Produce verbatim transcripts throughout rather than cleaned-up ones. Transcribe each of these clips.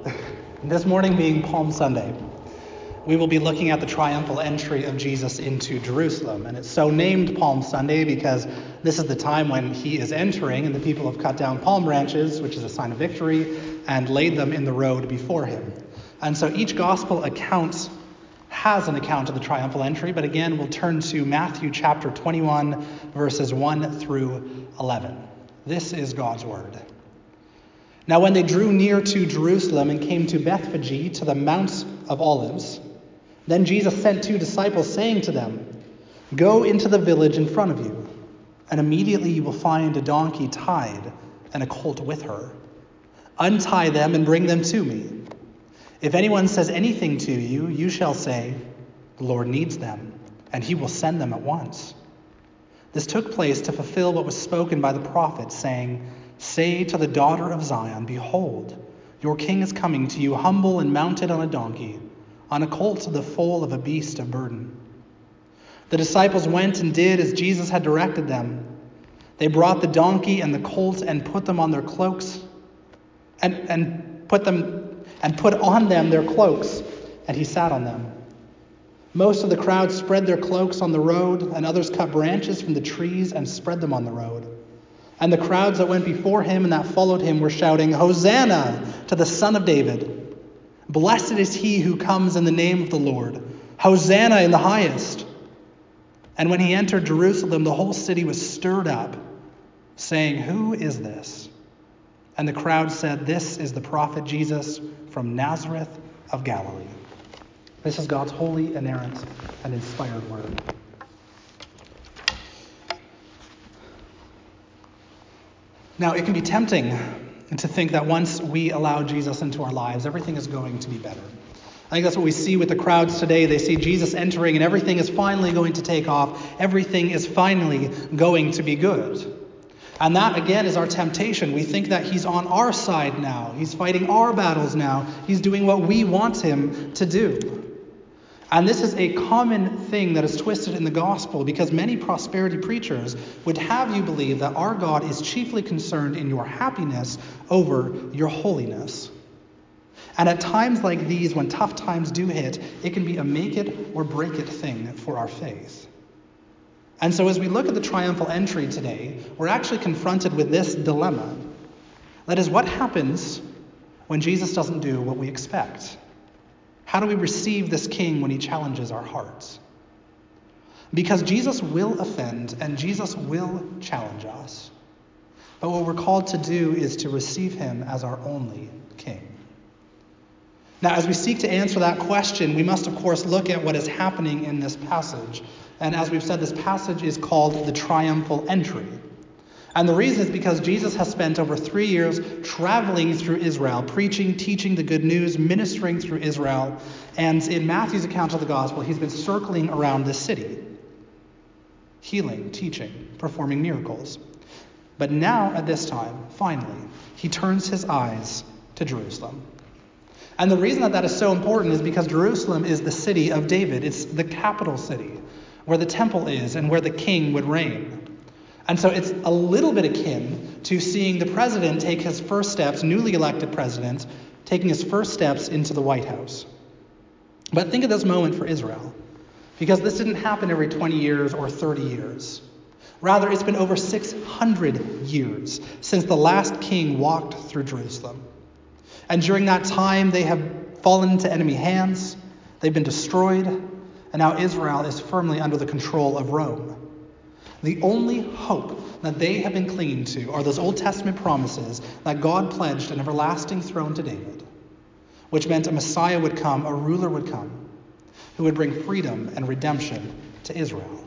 This morning being Palm Sunday, we will be looking at the triumphal entry of Jesus into Jerusalem. And it's so named Palm Sunday because this is the time when he is entering and the people have cut down palm branches, which is a sign of victory, and laid them in the road before him. And so each gospel account has an account of the triumphal entry, but again, we'll turn to Matthew chapter twenty-one, verses one through eleven. This is God's word. Now when they drew near to Jerusalem and came to Bethphage, to the Mount of Olives, then Jesus sent two disciples, saying to them, "Go into the village in front of you, and immediately you will find a donkey tied and a colt with her. Untie them and bring them to me. If anyone says anything to you, you shall say, 'The Lord needs them,' and he will send them at once." This took place to fulfill what was spoken by the prophet, saying, "Say to the daughter of Zion, behold, your king is coming to you, humble and mounted on a donkey, on a colt, the foal of a beast of burden." The disciples went and did as Jesus had directed them. They brought the donkey and the colt and put them on their cloaks, and, and put them and put on them their cloaks, and he sat on them. Most of the crowd spread their cloaks on the road, and others cut branches from the trees and spread them on the road. And the crowds that went before him and that followed him were shouting, "Hosanna to the Son of David! Blessed is he who comes in the name of the Lord! Hosanna in the highest!" And when he entered Jerusalem, the whole city was stirred up, saying, "Who is this?" And the crowd said, "This is the prophet Jesus from Nazareth of Galilee." This is God's holy, inerrant, and inspired word. Now, it can be tempting to think that once we allow Jesus into our lives, everything is going to be better. I think that's what we see with the crowds today. They see Jesus entering and everything is finally going to take off. Everything is finally going to be good. And that, again, is our temptation. We think that he's on our side now. He's fighting our battles now. He's doing what we want him to do. And this is a common thing that is twisted in the gospel, because many prosperity preachers would have you believe that our God is chiefly concerned in your happiness over your holiness. And at times like these, when tough times do hit, it can be a make it or break it thing for our faith. And so as we look at the triumphal entry today, we're actually confronted with this dilemma. That is, what happens when Jesus doesn't do what we expect? How do we receive this king when he challenges our hearts? Because Jesus will offend and Jesus will challenge us. But what we're called to do is to receive him as our only king. Now, as we seek to answer that question, we must, of course, look at what is happening in this passage. And as we've said, this passage is called the triumphal entry. And the reason is because Jesus has spent over three years traveling through Israel, preaching, teaching the good news, ministering through Israel. And in Matthew's account of the gospel, he's been circling around this city, healing, teaching, performing miracles. But now, at this time, finally, he turns his eyes to Jerusalem. And the reason that that is so important is because Jerusalem is the city of David. It's the capital city, where the temple is and where the king would reign. And so it's a little bit akin to seeing the president take his first steps, newly elected president, taking his first steps into the White House. But think of this moment for Israel, because this didn't happen every twenty years or thirty years. Rather, it's been over six hundred years since the last king walked through Jerusalem. And during that time, they have fallen into enemy hands, they've been destroyed, and now Israel is firmly under the control of Rome. The only hope that they have been clinging to are those Old Testament promises that God pledged an everlasting throne to David, which meant a Messiah would come, a ruler would come, who would bring freedom and redemption to Israel.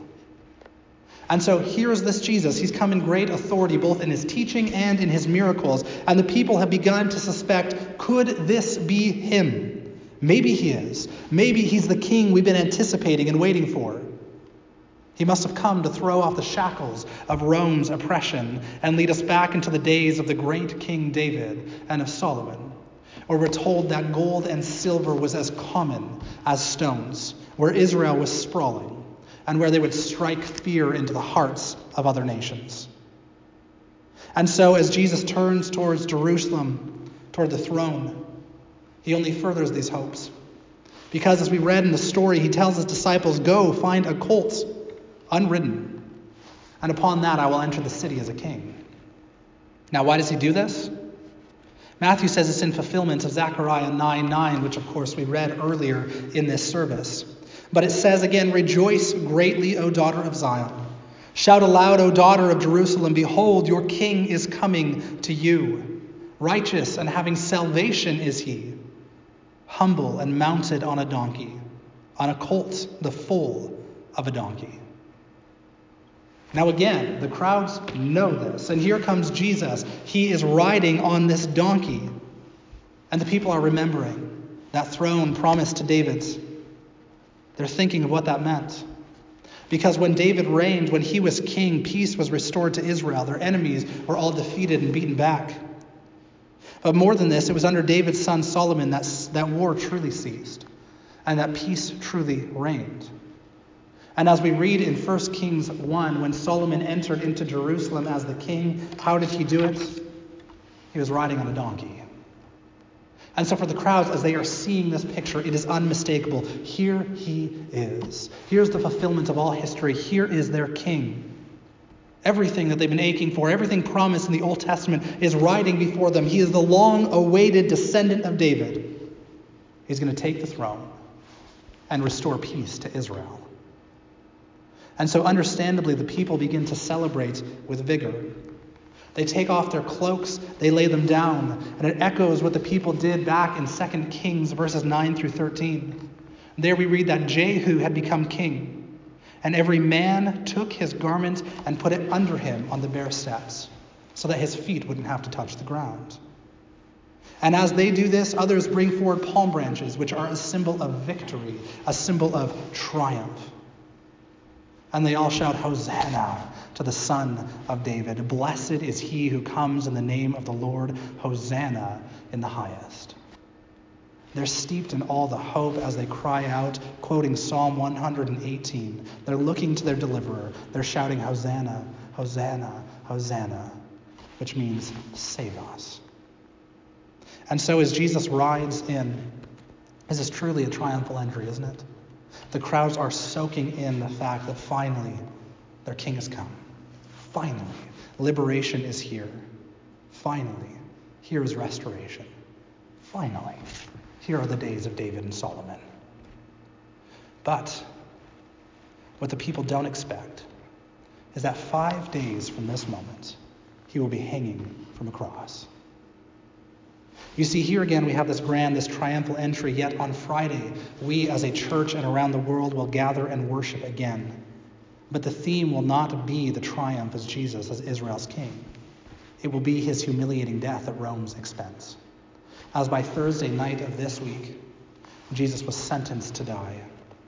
And so here's this Jesus. He's come in great authority, both in his teaching and in his miracles. And the people have begun to suspect, could this be him? Maybe he is. Maybe he's the king we've been anticipating and waiting for. He must have come to throw off the shackles of Rome's oppression and lead us back into the days of the great King David and of Solomon, where we're told that gold and silver was as common as stones, where Israel was sprawling, and where they would strike fear into the hearts of other nations. And so as Jesus turns towards Jerusalem, toward the throne, he only furthers these hopes. Because as we read in the story, he tells his disciples, "Go, find a colt, unridden, and upon that I will enter the city as a king." Now, why does he do this? Matthew says it's in fulfillment of Zechariah nine nine, which of course we read earlier in this service. But it says again, "Rejoice greatly, O daughter of Zion. Shout aloud, O daughter of Jerusalem. Behold, your king is coming to you. Righteous and having salvation is he, humble and mounted on a donkey, on a colt, the foal of a donkey." Now again, the crowds know this. And here comes Jesus. He is riding on this donkey. And the people are remembering that throne promised to David. They're thinking of what that meant. Because when David reigned, when he was king, peace was restored to Israel. Their enemies were all defeated and beaten back. But more than this, it was under David's son Solomon that, that war truly ceased and that peace truly reigned. And as we read in First Kings one, when Solomon entered into Jerusalem as the king, how did he do it? He was riding on a donkey. And so for the crowds, as they are seeing this picture, it is unmistakable. Here he is. Here's the fulfillment of all history. Here is their king. Everything that they've been aching for, everything promised in the Old Testament is riding before them. He is the long-awaited descendant of David. He's going to take the throne and restore peace to Israel. And so understandably, the people begin to celebrate with vigor. They take off their cloaks, they lay them down, and it echoes what the people did back in Second Kings verses nine through thirteen. There we read that Jehu had become king, and every man took his garment and put it under him on the bare steps, so that his feet wouldn't have to touch the ground. And as they do this, others bring forward palm branches, which are a symbol of victory, a symbol of triumph. And they all shout, "Hosanna to the Son of David. Blessed is he who comes in the name of the Lord. Hosanna in the highest." They're steeped in all the hope as they cry out, quoting Psalm one hundred eighteen. They're looking to their deliverer. They're shouting, "Hosanna, Hosanna, Hosanna," which means save us. And so as Jesus rides in, this is truly a triumphal entry, isn't it? The crowds are soaking in the fact that finally their king has come. Finally, liberation is here. Finally, here is restoration. Finally, here are the days of David and Solomon. But what the people don't expect is that five days from this moment, he will be hanging from a cross. You see, here again we have this grand, this triumphal entry, yet on Friday, we as a church and around the world will gather and worship again. But the theme will not be the triumph as Jesus, as Israel's king. It will be his humiliating death at Rome's expense. As by Thursday night of this week, Jesus was sentenced to die.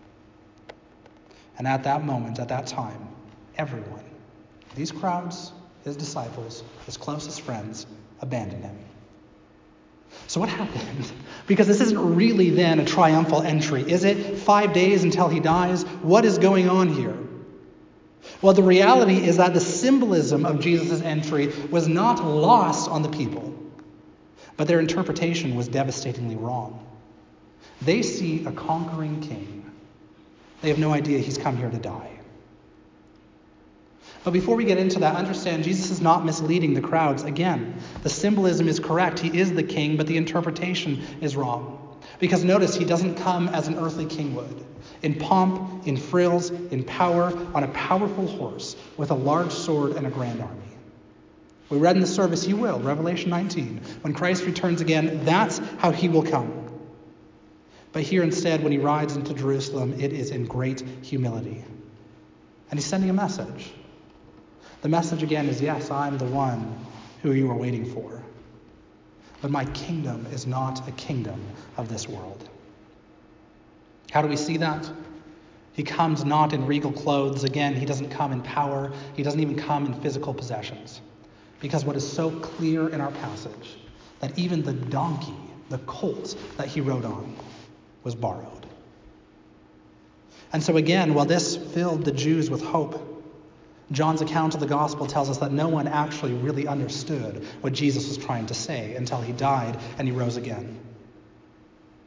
And at that moment, at that time, everyone, these crowds, his disciples, his closest friends, abandoned him. So what happened? Because this isn't really then a triumphal entry, is it? Five days until he dies? What is going on here? Well, the reality is that the symbolism of Jesus' entry was not lost on the people, but their interpretation was devastatingly wrong. They see a conquering king. They have no idea he's come here to die. But before we get into that, understand Jesus is not misleading the crowds. Again, the symbolism is correct. He is the king, but the interpretation is wrong. Because notice, he doesn't come as an earthly king would. In pomp, in frills, in power, on a powerful horse, with a large sword and a grand army. We read in the service, he will, Revelation nineteen. When Christ returns again, that's how he will come. But here instead, when he rides into Jerusalem, it is in great humility. And he's sending a message. The message again is, yes, I'm the one who you are waiting for. But my kingdom is not a kingdom of this world. How do we see that? He comes not in regal clothes. Again, he doesn't come in power. He doesn't even come in physical possessions. Because what is so clear in our passage, that even the donkey, the colt that he rode on, was borrowed. And so again, while this filled the Jews with hope, John's account of the gospel tells us that no one actually really understood what Jesus was trying to say until he died and he rose again.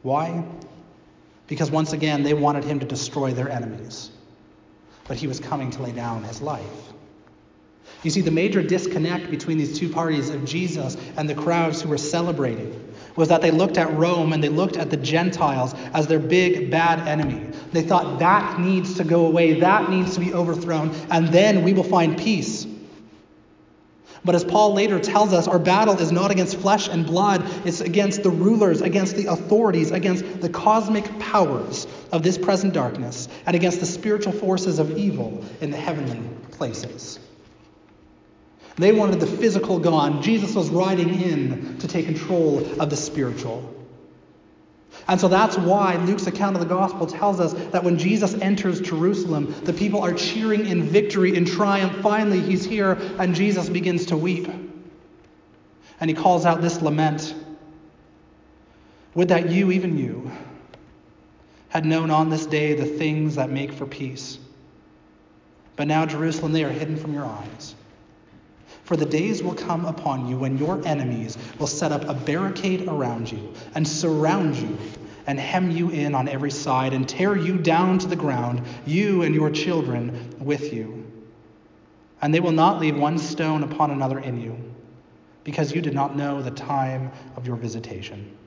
Why? Because once again, they wanted him to destroy their enemies. But he was coming to lay down his life. You see, the major disconnect between these two parties of Jesus and the crowds who were celebrating was that they looked at Rome and they looked at the Gentiles as their big, bad enemy. They thought that needs to go away, that needs to be overthrown, and then we will find peace. But as Paul later tells us, our battle is not against flesh and blood, it's against the rulers, against the authorities, against the cosmic powers of this present darkness, and against the spiritual forces of evil in the heavenly places. They wanted the physical gone. Jesus was riding in to take control of the spiritual. And so that's why Luke's account of the gospel tells us that when Jesus enters Jerusalem, the people are cheering in victory, in triumph. Finally, he's here, and Jesus begins to weep. And he calls out this lament. Would that you, even you, had known on this day the things that make for peace. But now, Jerusalem, they are hidden from your eyes. For the days will come upon you when your enemies will set up a barricade around you and surround you and hem you in on every side and tear you down to the ground, you and your children with you. And they will not leave one stone upon another in you, because you did not know the time of your visitation.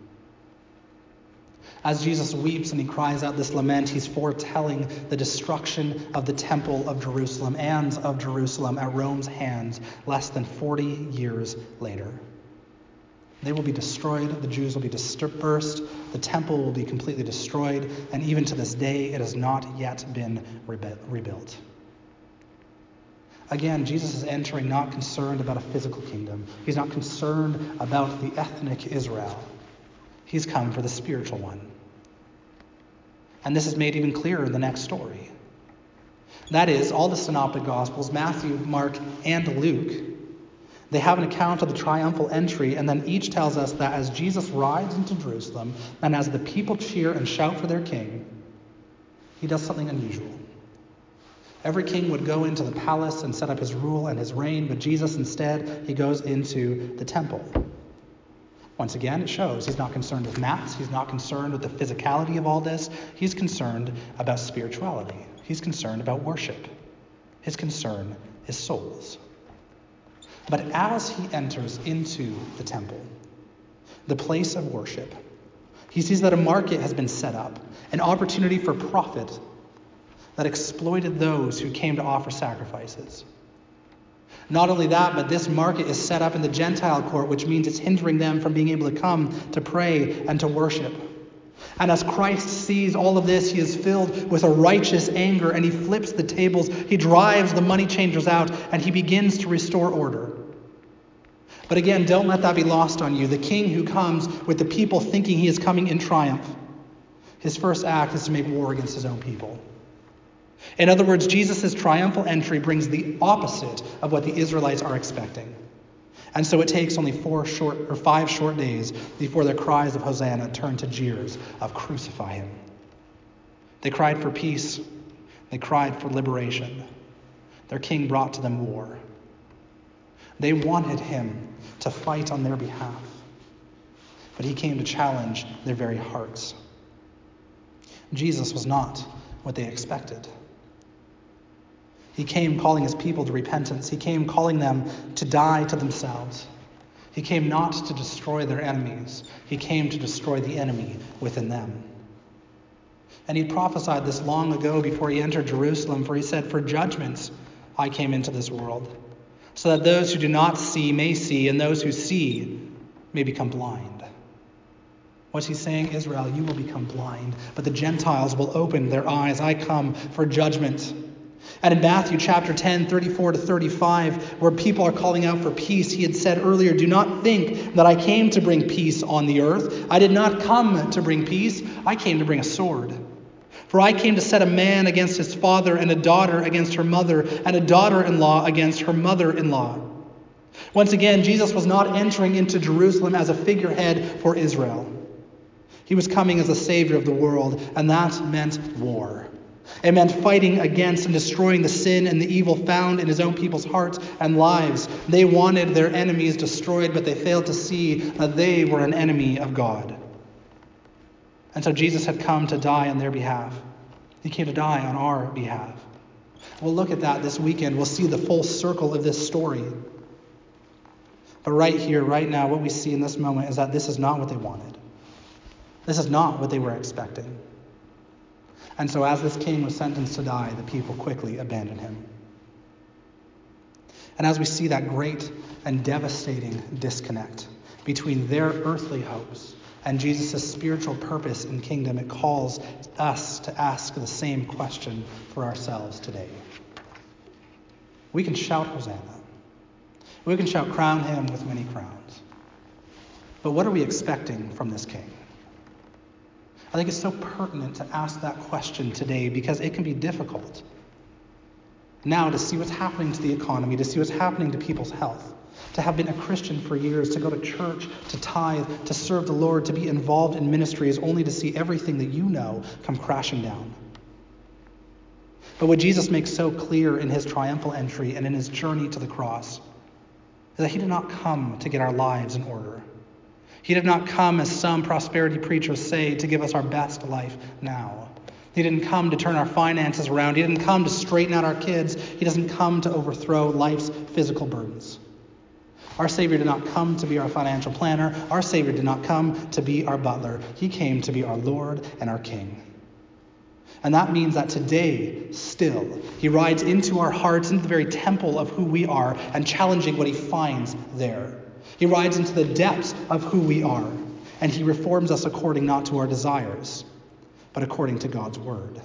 As Jesus weeps and he cries out this lament, he's foretelling the destruction of the temple of Jerusalem and of Jerusalem at Rome's hands less than forty years later. They will be destroyed, the Jews will be dispersed, the temple will be completely destroyed, and even to this day it has not yet been rebuilt. Again, Jesus is entering not concerned about a physical kingdom. He's not concerned about the ethnic Israel. He's come for the spiritual one. And this is made even clearer in the next story. That is, all the synoptic gospels, Matthew, Mark, and Luke, they have an account of the triumphal entry, and then each tells us that as Jesus rides into Jerusalem, and as the people cheer and shout for their king, he does something unusual. Every king would go into the palace and set up his rule and his reign, but Jesus instead, he goes into the temple. Once again, it shows he's not concerned with maps. He's not concerned with the physicality of all this. He's concerned about spirituality. He's concerned about worship. His concern is souls. But as he enters into the temple, the place of worship, he sees that a market has been set up, an opportunity for profit that exploited those who came to offer sacrifices. Not only that, but this market is set up in the Gentile court, which means it's hindering them from being able to come to pray and to worship. And as Christ sees all of this, he is filled with a righteous anger, and he flips the tables, he drives the money changers out, and he begins to restore order. But again, don't let that be lost on you. The king who comes with the people thinking he is coming in triumph, his first act is to make war against his own people. In other words, Jesus' triumphal entry brings the opposite of what the Israelites are expecting. And so it takes only four short or five short days before their cries of Hosanna turn to jeers of crucify him. They cried for peace. They cried for liberation. Their king brought to them war. They wanted him to fight on their behalf. But he came to challenge their very hearts. Jesus was not what they expected. He came calling his people to repentance. He came calling them to die to themselves. He came not to destroy their enemies. He came to destroy the enemy within them. And he prophesied this long ago before he entered Jerusalem, for he said, "For judgments I came into this world, so that those who do not see may see, and those who see may become blind." What's he saying? Israel, you will become blind, but the Gentiles will open their eyes. I come for judgment. And in Matthew chapter ten, thirty-four to thirty-five, where people are calling out for peace, he had said earlier, "Do not think that I came to bring peace on the earth. I did not come to bring peace. I came to bring a sword. For I came to set a man against his father, and a daughter against her mother, and a daughter-in-law against her mother-in-law." Once again, Jesus was not entering into Jerusalem as a figurehead for Israel. He was coming as a savior of the world, and that meant war. It meant fighting against and destroying the sin and the evil found in his own people's hearts and lives. They wanted their enemies destroyed, but they failed to see that they were an enemy of God. And so Jesus had come to die on their behalf. He came to die on our behalf. We'll look at that this weekend. We'll see the full circle of this story. But right here, right now, what we see in this moment is that this is not what they wanted. This is not what they were expecting. And so as this king was sentenced to die, the people quickly abandoned him. And as we see that great and devastating disconnect between their earthly hopes and Jesus' spiritual purpose in kingdom, it calls us to ask the same question for ourselves today. We can shout Hosanna. We can shout, crown him with many crowns. But what are we expecting from this king? I think it's so pertinent to ask that question today because it can be difficult now to see what's happening to the economy, to see what's happening to people's health, to have been a Christian for years, to go to church, to tithe, to serve the Lord, to be involved in ministries, only to see everything that you know come crashing down. But what Jesus makes so clear in his triumphal entry and in his journey to the cross is that he did not come to get our lives in order. He did not come, as some prosperity preachers say, to give us our best life now. He didn't come to turn our finances around. He didn't come to straighten out our kids. He doesn't come to overthrow life's physical burdens. Our Savior did not come to be our financial planner. Our Savior did not come to be our butler. He came to be our Lord and our King. And that means that today, still, he rides into our hearts, into the very temple of who we are, and challenging what he finds there. He rides into the depths of who we are, and he reforms us according not to our desires, but according to God's word.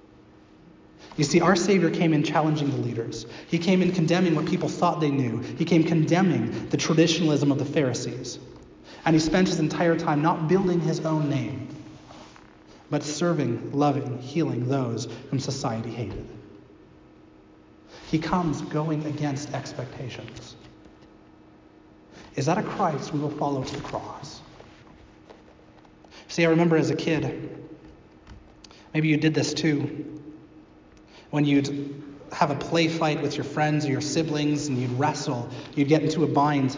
You see, our Savior came in challenging the leaders. He came in condemning what people thought they knew. He came condemning the traditionalism of the Pharisees. And he spent his entire time not building his own name, but serving, loving, healing those whom society hated. He comes going against expectations. Is that a Christ we will follow to the cross? See, I remember as a kid, maybe you did this too, when you'd have a play fight with your friends or your siblings and you'd wrestle, you'd get into a bind,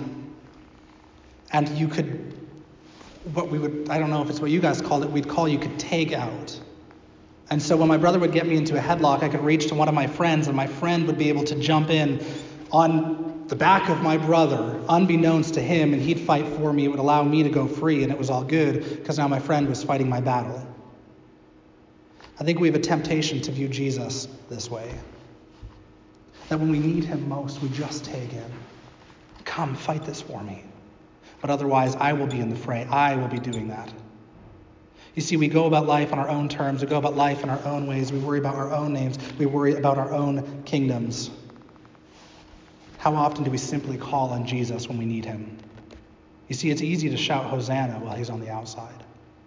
and you could, what we would, I don't know if it's what you guys called it, we'd call you could tag out. And so when my brother would get me into a headlock, I could reach to one of my friends, and my friend would be able to jump in on the back of my brother, unbeknownst to him, and he'd fight for me. It would allow me to go free, and it was all good because now my friend was fighting my battle. I think we have a temptation to view Jesus this way. That when we need him most, we just tag in. Come, fight this for me. But otherwise, I will be in the fray. I will be doing that. You see, we go about life on our own terms. We go about life in our own ways. We worry about our own names. We worry about our own kingdoms. How often do we simply call on Jesus when we need him? You see, it's easy to shout Hosanna while he's on the outside.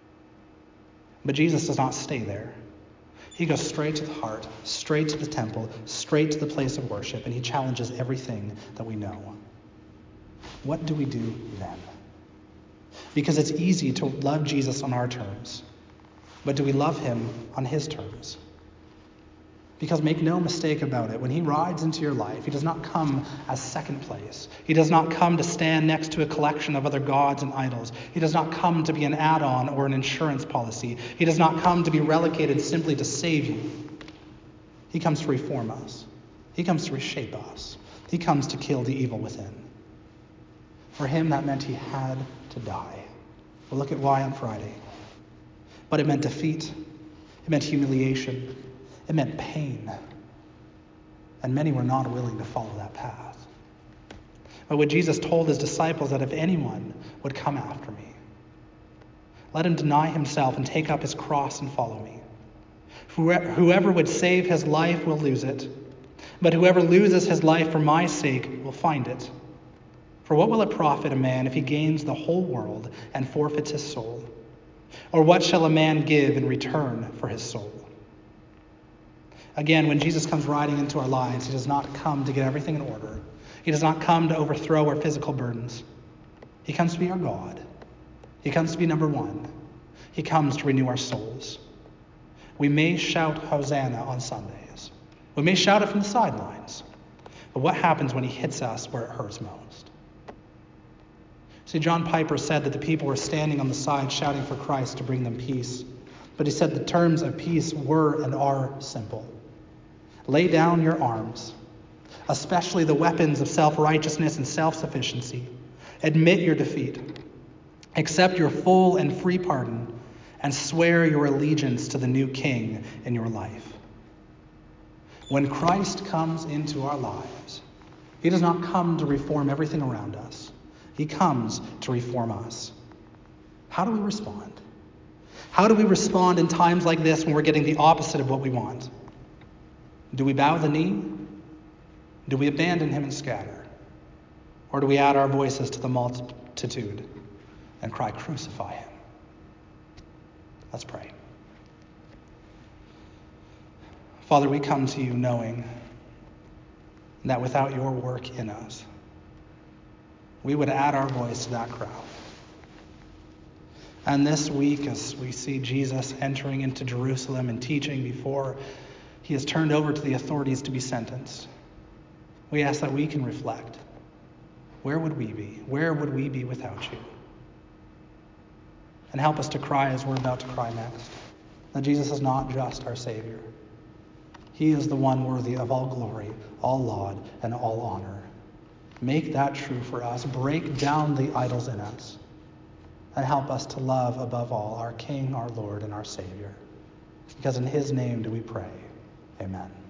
But Jesus does not stay there. He goes straight to the heart, straight to the temple, straight to the place of worship, and he challenges everything that we know. What do we do then? Because it's easy to love Jesus on our terms, but do we love him on his terms? Because make no mistake about it, when he rides into your life, he does not come as second place. He does not come to stand next to a collection of other gods and idols. He does not come to be an add-on or an insurance policy. He does not come to be relegated simply to save you. He comes to reform us. He comes to reshape us. He comes to kill the evil within. For him, that meant he had to die. We'll look at why on Friday. But it meant defeat. It meant humiliation. It meant pain. And many were not willing to follow that path. But when Jesus told his disciples that if anyone would come after me, let him deny himself and take up his cross and follow me. Whoever would save his life will lose it, but whoever loses his life for my sake will find it. For what will it profit a man if he gains the whole world and forfeits his soul? Or what shall a man give in return for his soul? Again, when Jesus comes riding into our lives, he does not come to get everything in order. He does not come to overthrow our physical burdens. He comes to be our God. He comes to be number one. He comes to renew our souls. We may shout Hosanna on Sundays. We may shout it from the sidelines. But what happens when he hits us where it hurts most? See, John Piper said that the people were standing on the side shouting for Christ to bring them peace. But he said the terms of peace were and are simple. Lay down your arms, especially the weapons of self-righteousness and self-sufficiency. Admit your defeat. Accept your full and free pardon, and swear your allegiance to the new king in your life. When Christ comes into our lives, he does not come to reform everything around us. He comes to reform us. How do we respond? How do we respond in times like this when we're getting the opposite of what we want? Do we bow the knee? Do we abandon him and scatter? Or do we add our voices to the multitude and cry, crucify him? Let's pray. Father, we come to you knowing that without your work in us, we would add our voice to that crowd. And this week, as we see Jesus entering into Jerusalem and teaching before he is turned over to the authorities to be sentenced, we ask that we can reflect. Where would we be? Where would we be without you? And help us to cry as we're about to cry next, that Jesus is not just our Savior. He is the one worthy of all glory, all laud, and all honor. Make that true for us. Break down the idols in us. And help us to love above all our King, our Lord, and our Savior. Because in his name do we pray. Amen.